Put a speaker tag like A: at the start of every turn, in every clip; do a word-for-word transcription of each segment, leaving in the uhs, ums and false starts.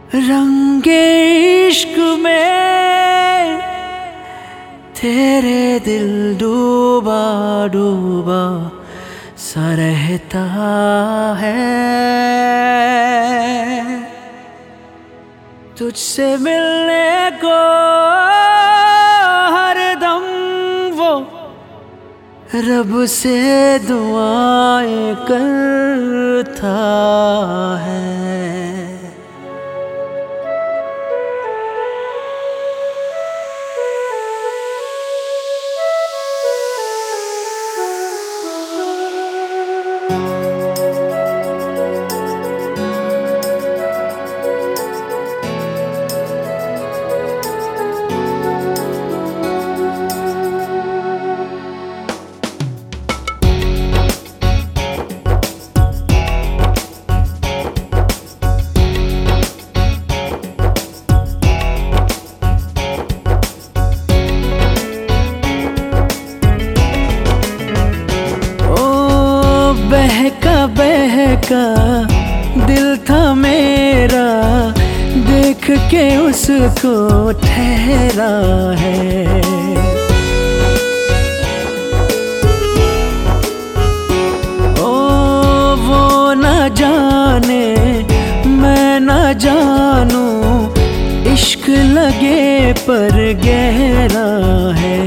A: रंगे इश्क में तेरे दिल डूबा डूबा सा रहता है। तुझसे मिलने को हर दम वो रब से दुआएं करता है। बहका बहका दिल था मेरा, देख के उसको ठहरा है। ओ वो न जाने मैं न जानूं, इश्क लगे पर गहरा है।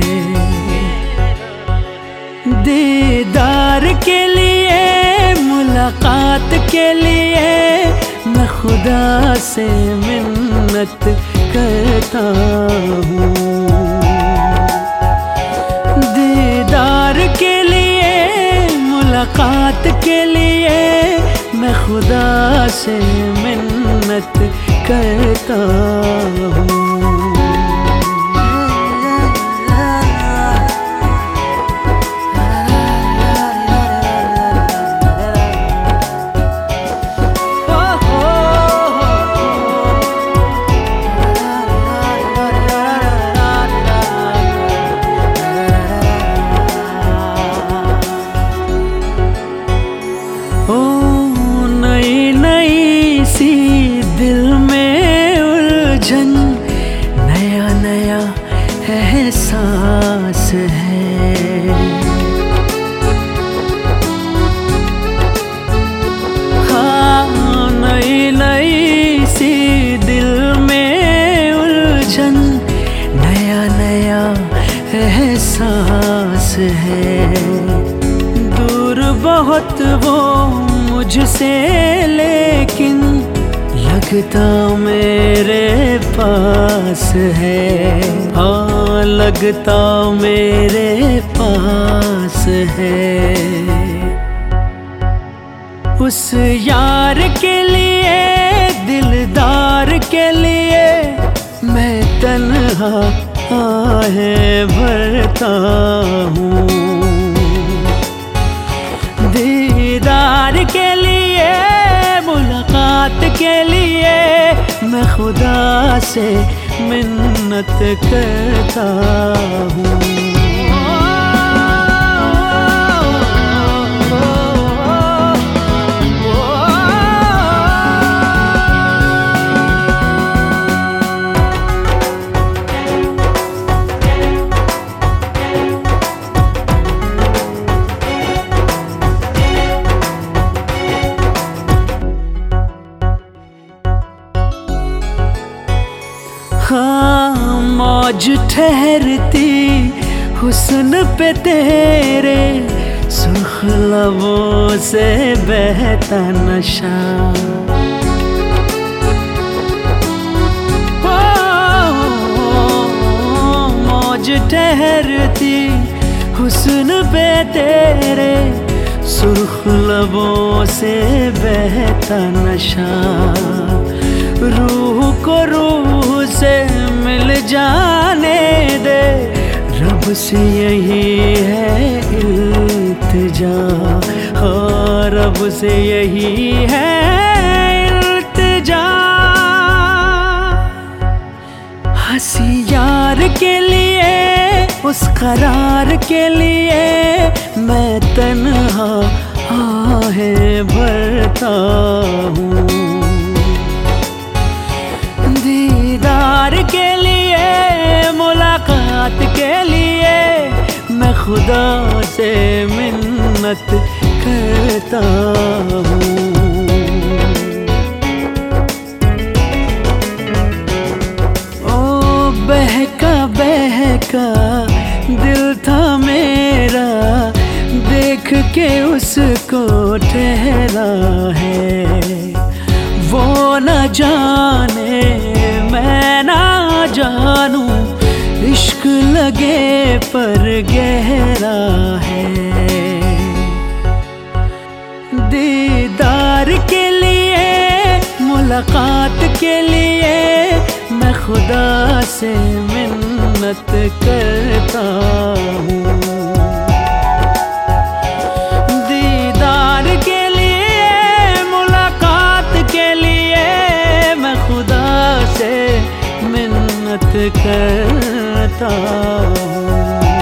A: दीदार के लिए मुलाकात के लिए मैं खुदा से मिन्नत करता हूँ। दीदार के लिए मुलाकात के लिए मैं खुदा से मिन्नत करता हूँ। दिल में उलझन, नया नया एहसास है। हाँ नई नई सी दिल में उलझन, नया नया एहसास है। दूर बहुत वो मुझसे लेकिन लगता मेरे पास है। हाँ लगता मेरे पास है। उस यार के लिए दिलदार के लिए मैं तन्हा आहें भरता हूँ। दीदार के लिए मुलाकात के लिए मैं खुदा से मिन्नत करता हूँ। हाँ मौज ठहरती हुस्न पे तेरे, सुर्ख लबों से बहता नशा। मौज ठहरती हुस्न पे तेरे, सुर्ख लबों से बहता नशा। रूह को रूह से मिल जाने दे, रब से यही है इल्तिजा। हाँ रब से यही है इल्तिजा। हंसी यार के लिए उस करार के लिए मैं तन्हा आहें भरता हूँ। मुलाकात के लिए मैं खुदा से मिन्नत करता हूँ। ओ बहका बहका दिल था मेरा, देख के उसको ठहरा है। वो न जाने मैं ना जानूं, इश्क लगे पर गहरा है। दीदार के लिए मुलाकात के लिए मैं खुदा से मिन्नत करता हूँ। दीदार के लिए मुलाकात के लिए मैं खुदा से मिन्नत करता हूँ।